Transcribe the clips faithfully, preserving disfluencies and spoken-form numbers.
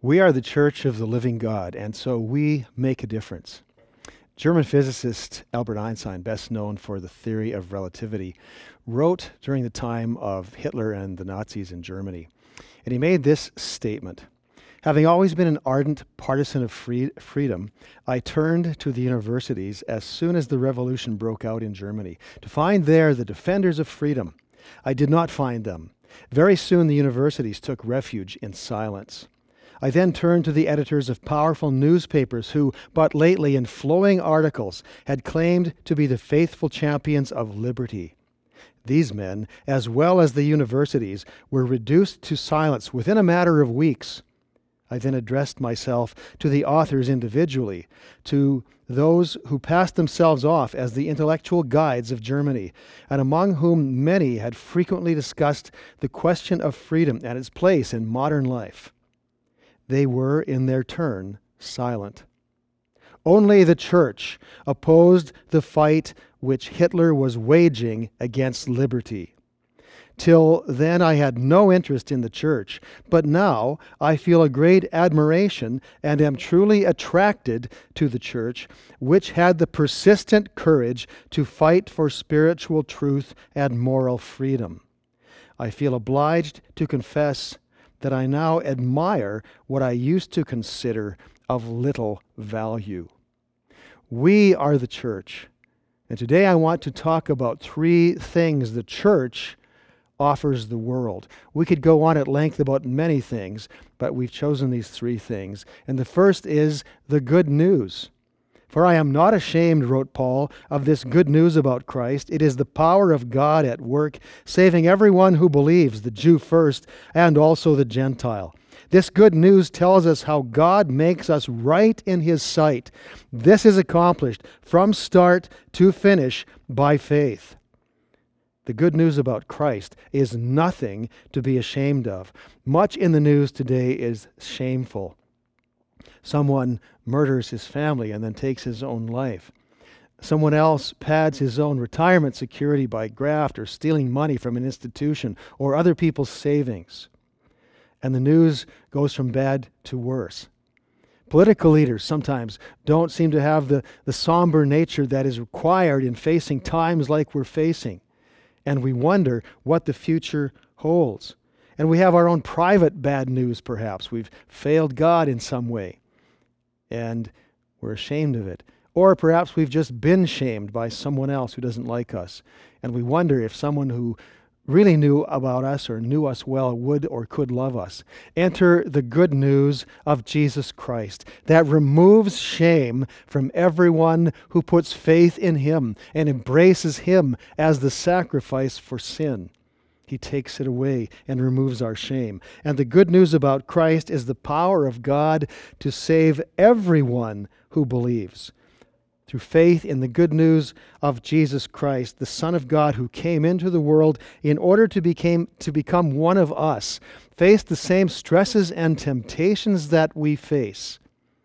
We are the Church of the Living God, and so we make a difference. German physicist Albert Einstein, best known for the theory of relativity, wrote during the time of Hitler and the Nazis in Germany. And he made this statement: "Having always been an ardent partisan of free, freedom, I turned to the universities as soon as the revolution broke out in Germany to find there the defenders of freedom. I did not find them. Very soon the universities took refuge in silence. I then turned to the editors of powerful newspapers who, but lately in flowing articles, had claimed to be the faithful champions of liberty. These men, as well as the universities, were reduced to silence within a matter of weeks. I then addressed myself to the authors individually, to those who passed themselves off as the intellectual guides of Germany, and among whom many had frequently discussed the question of freedom and its place in modern life. They were, in their turn, silent. Only the church opposed the fight which Hitler was waging against liberty. Till then I had no interest in the church, but now I feel a great admiration and am truly attracted to the church, which had the persistent courage to fight for spiritual truth and moral freedom. I feel obliged to confess that I now admire what I used to consider of little value." We are the church, and today I want to talk about three things the church offers the world. We could go on at length about many things, but we've chosen these three things. And the first is the good news. "For I am not ashamed," wrote Paul, "of this good news about Christ. It is the power of God at work, saving everyone who believes, the Jew first, and also the Gentile. This good news tells us how God makes us right in His sight. This is accomplished from start to finish by faith." The good news about Christ is nothing to be ashamed of. Much in the news today is shameful. Someone murders his family and then takes his own life. Someone else pads his own retirement security by graft or stealing money from an institution or other people's savings. And the news goes from bad to worse. Political leaders sometimes don't seem to have the, the somber nature that is required in facing times like we're facing. And we wonder what the future holds. And we have our own private bad news, perhaps. We've failed God in some way, and we're ashamed of it. Or perhaps we've just been shamed by someone else who doesn't like us. And we wonder if someone who really knew about us or knew us well would or could love us. Enter the good news of Jesus Christ that removes shame from everyone who puts faith in Him and embraces Him as the sacrifice for sin. He takes it away and removes our shame. And the good news about Christ is the power of God to save everyone who believes. Through faith in the good news of Jesus Christ, the Son of God who came into the world in order to, became, to become one of us, faced the same stresses and temptations that we face,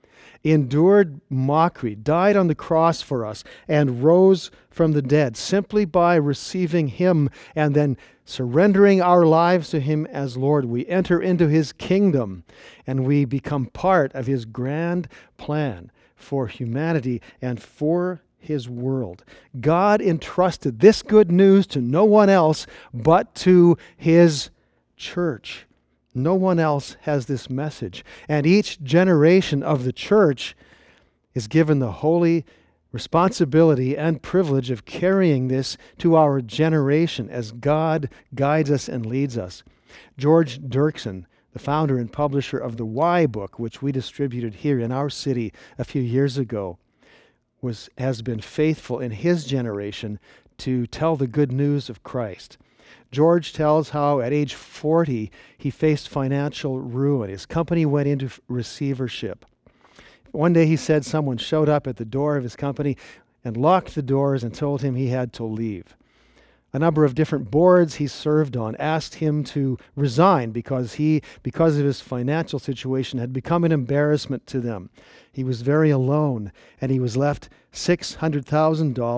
endured mockery, died on the cross for us, and rose from the dead simply by receiving Him and then surrendering our lives to Him as Lord. We enter into His kingdom and we become part of His grand plan for humanity and for His world. God entrusted this good news to no one else but to His church. No one else has this message. And each generation of the church is given the holy responsibility and privilege of carrying this to our generation as God guides us and leads us. George Dirksen, the founder and publisher of the Why book, which we distributed here in our city a few years ago, was has been faithful in his generation to tell the good news of Christ. George tells how at age forty he faced financial ruin. His company went into receivership. One day he said someone showed up at the door of his company and locked the doors and told him he had to leave. A number of different boards he served on asked him to resign because he, because of his financial situation, had become an embarrassment to them. He was very alone, and he was left six hundred thousand dollars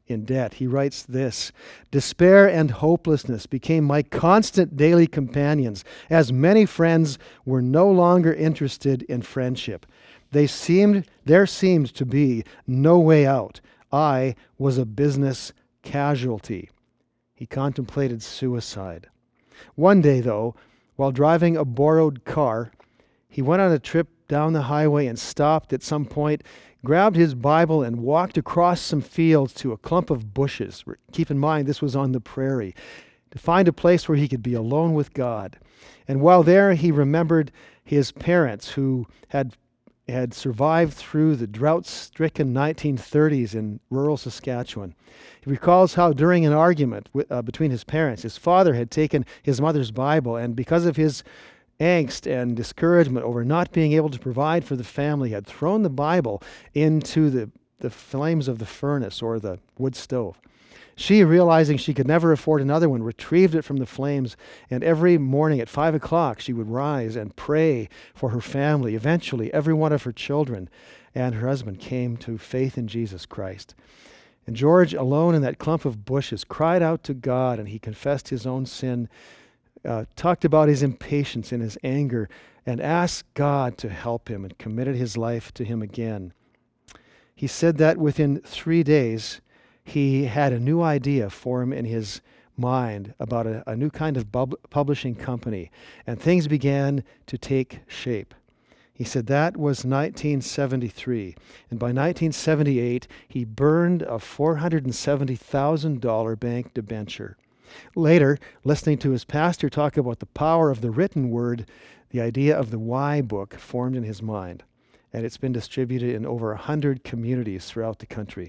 in debt. He writes this: "Despair and hopelessness became my constant daily companions, as many friends were no longer interested in friendship. They seemed, there seemed to be no way out. I was a business casualty." He contemplated suicide. One day, though, while driving a borrowed car, he went on a trip down the highway and stopped at some point, grabbed his Bible and walked across some fields to a clump of bushes. Keep in mind, this was on the prairie, to find a place where he could be alone with God. And while there, he remembered his parents who had had survived through the drought-stricken nineteen thirties in rural Saskatchewan. He recalls how during an argument w- uh, between his parents, his father had taken his mother's Bible, and because of his angst and discouragement over not being able to provide for the family, had thrown the Bible into the, the flames of the furnace or the wood stove. She, realizing she could never afford another one, retrieved it from the flames, and every morning at five o'clock she would rise and pray for her family. Eventually, every one of her children and her husband came to faith in Jesus Christ. And George, alone in that clump of bushes, cried out to God, and he confessed his own sin, uh, talked about his impatience and his anger, and asked God to help him, and committed his life to him again. He said that within three days, he had a new idea form in his mind about a, a new kind of bub- publishing company, and things began to take shape. He said that was nineteen seventy-three, and by nineteen seventy-eight, he burned a four hundred seventy thousand dollars bank debenture. Later, listening to his pastor talk about the power of the written word, the idea of the Why book formed in his mind, and it's been distributed in over one hundred communities throughout the country.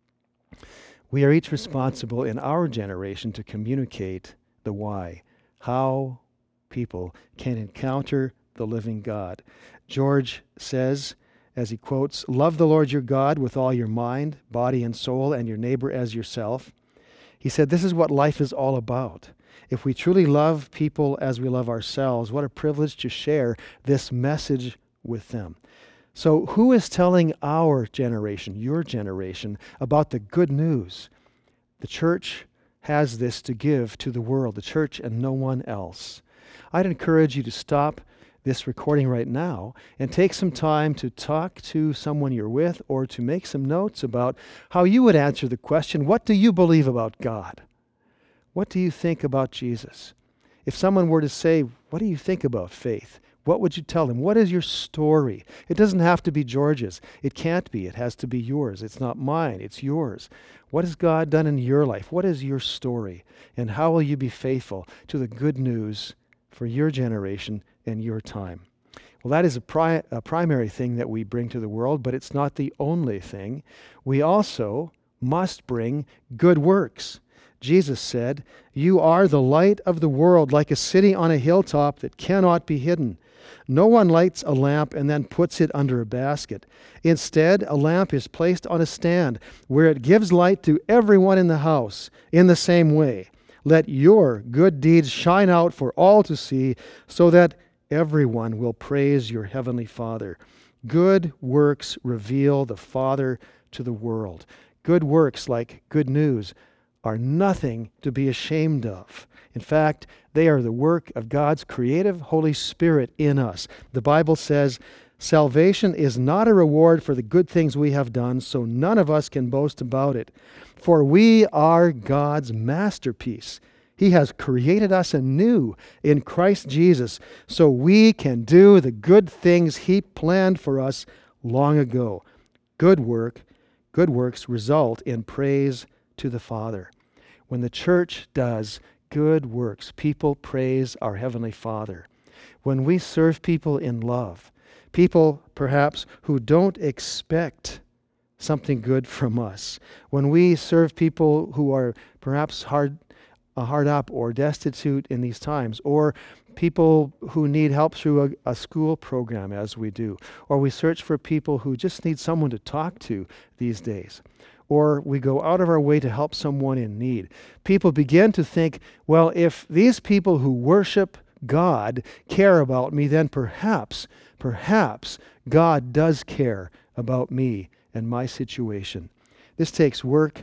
We are each responsible in our generation to communicate the why, how people can encounter the living God. George says, as he quotes, "Love the Lord your God with all your mind, body, and soul, and your neighbor as yourself." He said, this is what life is all about. If we truly love people as we love ourselves, what a privilege to share this message with them. So who is telling our generation, your generation, about the good news? The church has this to give to the world, the church and no one else. I'd encourage you to stop this recording right now and take some time to talk to someone you're with, or to make some notes about how you would answer the question, what do you believe about God? What do you think about Jesus? If someone were to say, what do you think about faith? What would you tell them? What is your story? It doesn't have to be George's. It can't be. It has to be yours. It's not mine. It's yours. What has God done in your life? What is your story? And how will you be faithful to the good news for your generation and your time? Well, that is a, pri- a primary thing that we bring to the world, but it's not the only thing. We also must bring good works. Jesus said, "You are the light of the world, like a city on a hilltop that cannot be hidden. No one lights a lamp and then puts it under a basket. Instead, a lamp is placed on a stand where it gives light to everyone in the house. In the same way, let your good deeds shine out for all to see, so that everyone will praise your heavenly Father." Good works reveal the Father to the world. Good works, like good news, are nothing to be ashamed of. In fact, they are the work of God's creative Holy Spirit in us. The Bible says, "Salvation is not a reward for the good things we have done, so none of us can boast about it. For we are God's masterpiece. He has created us anew in Christ Jesus, so we can do the good things He planned for us long ago." Good work, good works result in praise to the Father. When the church does good works, people praise our Heavenly Father. When we serve people in love, people perhaps who don't expect something good from us, when we serve people who are perhaps hard, uh, hard up or destitute in these times, or people who need help through a, a school program as we do, or we search for people who just need someone to talk to these days, or we go out of our way to help someone in need, people begin to think, well, if these people who worship God care about me, then perhaps, perhaps God does care about me and my situation. This takes work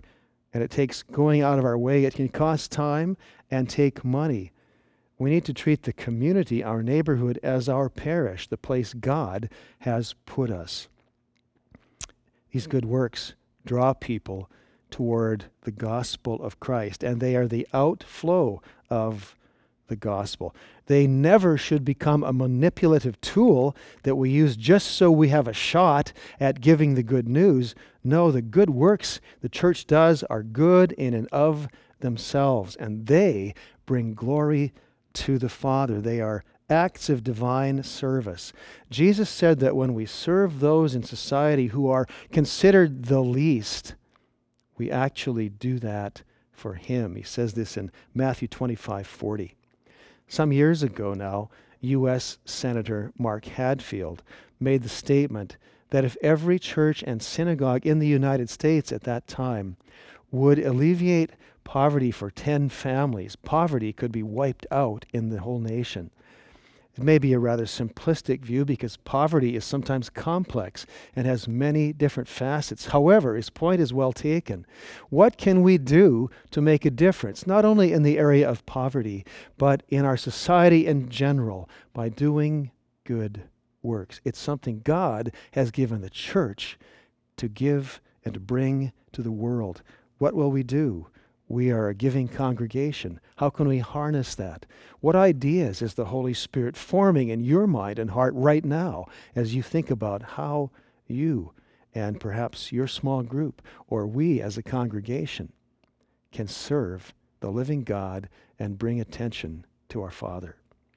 And it takes going out of our way. It can cost time and take money. We need to treat the community, our neighborhood, as our parish, the place God has put us. These good works draw people toward the gospel of Christ, and they are the outflow of the gospel. They never should become a manipulative tool that we use just so we have a shot at giving the good news. No, the good works the church does are good in and of themselves, and they bring glory to the Father. They are acts of divine service. Jesus said that when we serve those in society who are considered the least, we actually do that for Him. He says this in Matthew twenty-five forty. Some years ago now, U S Senator Mark Hadfield made the statement that if every church and synagogue in the United States at that time would alleviate poverty for ten families, poverty could be wiped out in the whole nation. It may be a rather simplistic view because poverty is sometimes complex and has many different facets. However, his point is well taken. What can we do to make a difference, not only in the area of poverty, but in our society in general, by doing good works? It's something God has given the church to give and to bring to the world. What will we do? We are a giving congregation. How can we harness that? What ideas is the Holy Spirit forming in your mind and heart right now as you think about how you and perhaps your small group or we as a congregation can serve the living God and bring attention to our Father?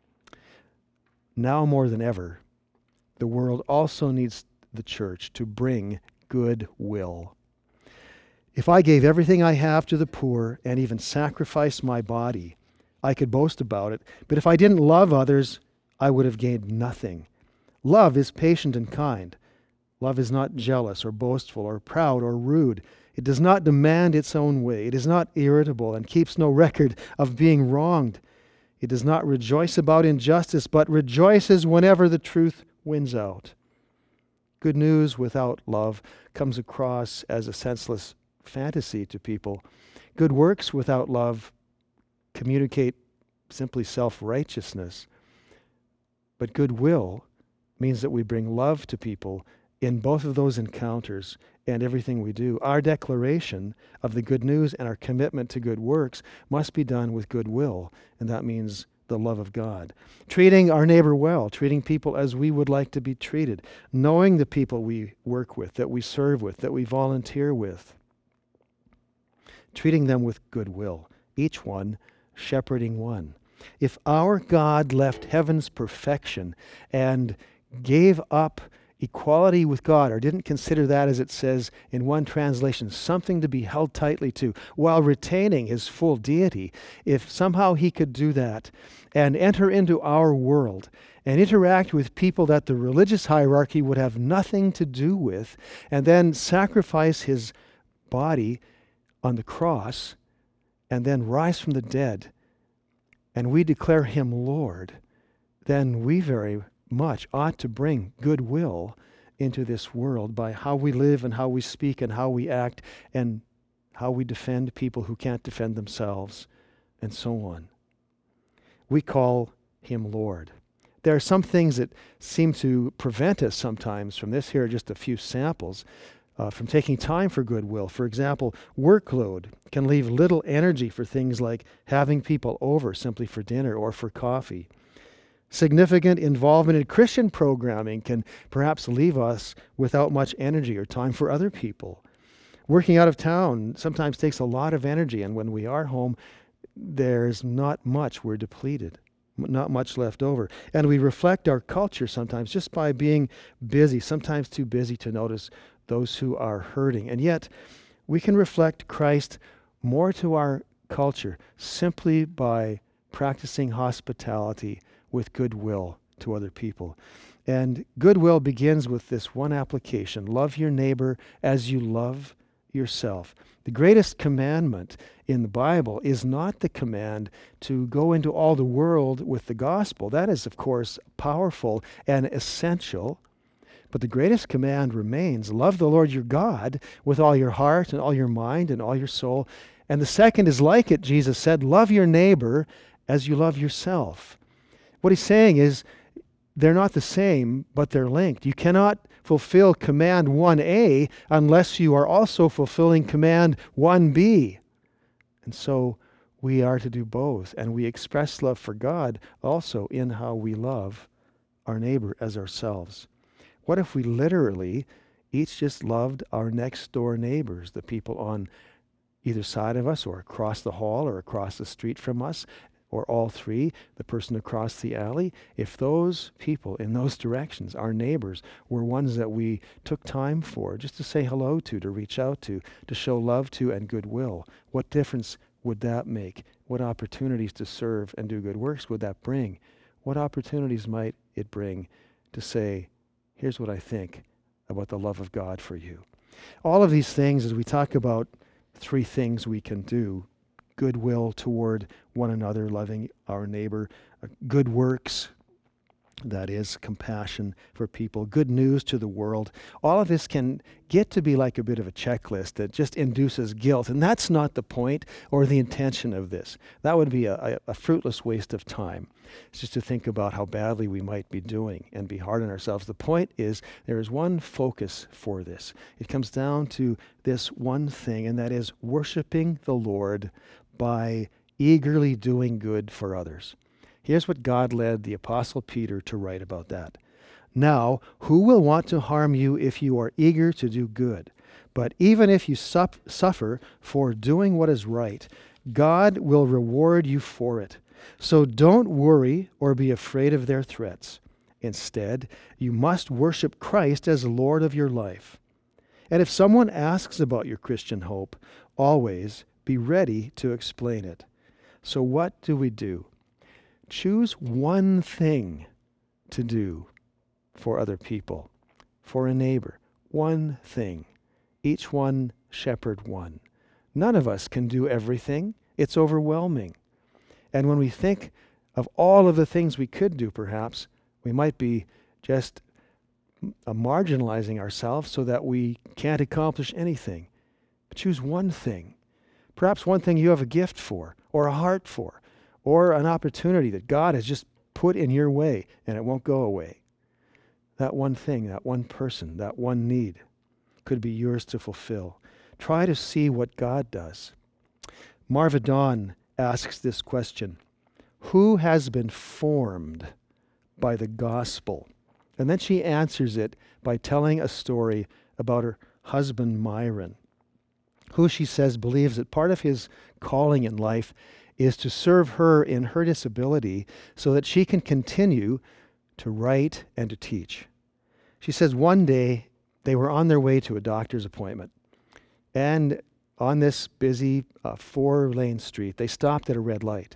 Now more than ever, the world also needs the church to bring goodwill. If I gave everything I have to the poor and even sacrificed my body, I could boast about it. But if I didn't love others, I would have gained nothing. Love is patient and kind. Love is not jealous or boastful or proud or rude. It does not demand its own way. It is not irritable and keeps no record of being wronged. It does not rejoice about injustice, but rejoices whenever the truth wins out. Good news without love comes across as a senseless fantasy to people. Good works without love communicate simply self-righteousness. But goodwill means that we bring love to people in both of those encounters and everything we do. Our declaration of the good news and our commitment to good works must be done with goodwill, and that means the love of God. Treating our neighbor well, treating people as we would like to be treated, knowing the people we work with, that we serve with, that we volunteer with. Treating them with goodwill, each one shepherding one. If our God left heaven's perfection and gave up equality with God, or didn't consider that, as it says in one translation, something to be held tightly to, while retaining his full deity, if somehow he could do that and enter into our world and interact with people that the religious hierarchy would have nothing to do with, and then sacrifice his body on the cross, and then rise from the dead, and we declare him Lord, then we very much ought to bring goodwill into this world by how we live and how we speak and how we act and how we defend people who can't defend themselves, and so on. We call him Lord. There are some things that seem to prevent us sometimes from this. Here are just a few samples. Uh, from taking time for goodwill. For example, workload can leave little energy for things like having people over simply for dinner or for coffee. Significant involvement in Christian programming can perhaps leave us without much energy or time for other people. Working out of town sometimes takes a lot of energy, and when we are home, there's not much. We're depleted, not much left over. And we reflect our culture sometimes just by being busy, sometimes too busy to notice those who are hurting. And yet, we can reflect Christ more to our culture simply by practicing hospitality with goodwill to other people. And goodwill begins with this one application: love your neighbor as you love yourself. The greatest commandment in the Bible is not the command to go into all the world with the gospel. That is, of course, powerful and essential. But the greatest command remains, love the Lord your God with all your heart and all your mind and all your soul. And the second is like it, Jesus said, love your neighbor as you love yourself. What he's saying is, they're not the same, but they're linked. You cannot fulfill command one A unless you are also fulfilling command one B. And so we are to do both. And we express love for God also in how we love our neighbor as ourselves. What if we literally each just loved our next door neighbors, the people on either side of us or across the hall or across the street from us, or all three, the person across the alley? If those people in those directions, our neighbors, were ones that we took time for, just to say hello to, to reach out to, to show love to and goodwill, what difference would that make? What opportunities to serve and do good works would that bring? What opportunities might it bring to say, here's what I think about the love of God for you? All of these things, as we talk about three things we can do: goodwill toward one another, loving our neighbor, uh, good works, that is compassion for people, good news to the world. All of this can get to be like a bit of a checklist that just induces guilt, and that's not the point or the intention of this. That would be a, a, a fruitless waste of time. It's just to think about how badly we might be doing and be hard on ourselves. The point is, there is one focus for this. It comes down to this one thing, and that is worshiping the Lord by eagerly doing good for others. Here's what God led the Apostle Peter to write about that. Now, who will want to harm you if you are eager to do good? But even if you sup- suffer for doing what is right, God will reward you for it. So don't worry or be afraid of their threats. Instead, you must worship Christ as Lord of your life. And if someone asks about your Christian hope, always be ready to explain it. So what do we do? Choose one thing to do for other people, for a neighbor. One thing. Each one shepherd one. None of us can do everything. It's overwhelming. And when we think of all of the things we could do, perhaps, we might be just uh, marginalizing ourselves so that we can't accomplish anything. But choose one thing. Perhaps one thing you have a gift for, or a heart for, or an opportunity that God has just put in your way and it won't go away. That one thing, that one person, that one need could be yours to fulfill. Try to see what God does. Marva Dawn asks this question: who has been formed by the gospel? And then she answers it by telling a story about her husband Myron, who she says believes that part of his calling in life is to serve her in her disability so that she can continue to write and to teach. She says one day they were on their way to a doctor's appointment, and on this busy uh, four-lane street, they stopped at a red light.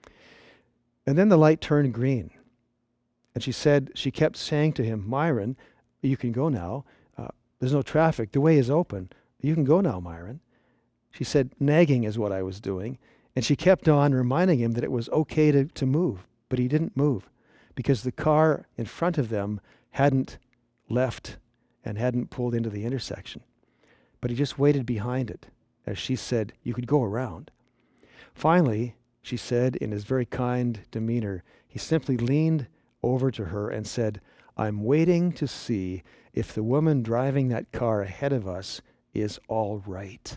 And then the light turned green. And she said, she kept saying to him, Myron, you can go now. Uh, there's no traffic. The way is open. You can go now, Myron. She said, nagging is what I was doing. And she kept on reminding him that it was okay to, to move, but he didn't move because the car in front of them hadn't left and hadn't pulled into the intersection. But he just waited behind it, as she said, you could go around. Finally, she said in his very kind demeanor, he simply leaned over to her and said, I'm waiting to see if the woman driving that car ahead of us is all right.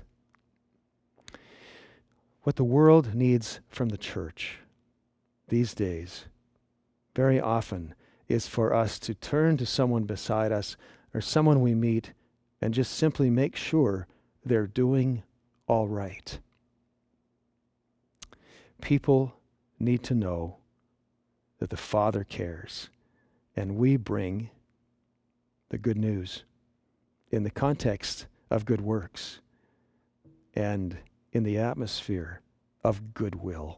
What the world needs from the church these days, very often, is for us to turn to someone beside us or someone we meet and just simply make sure they're doing all right. People need to know that the Father cares, and we bring the good news in the context of good works and in the atmosphere of goodwill.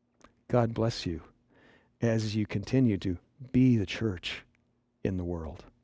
God bless you as you continue to be the church in the world.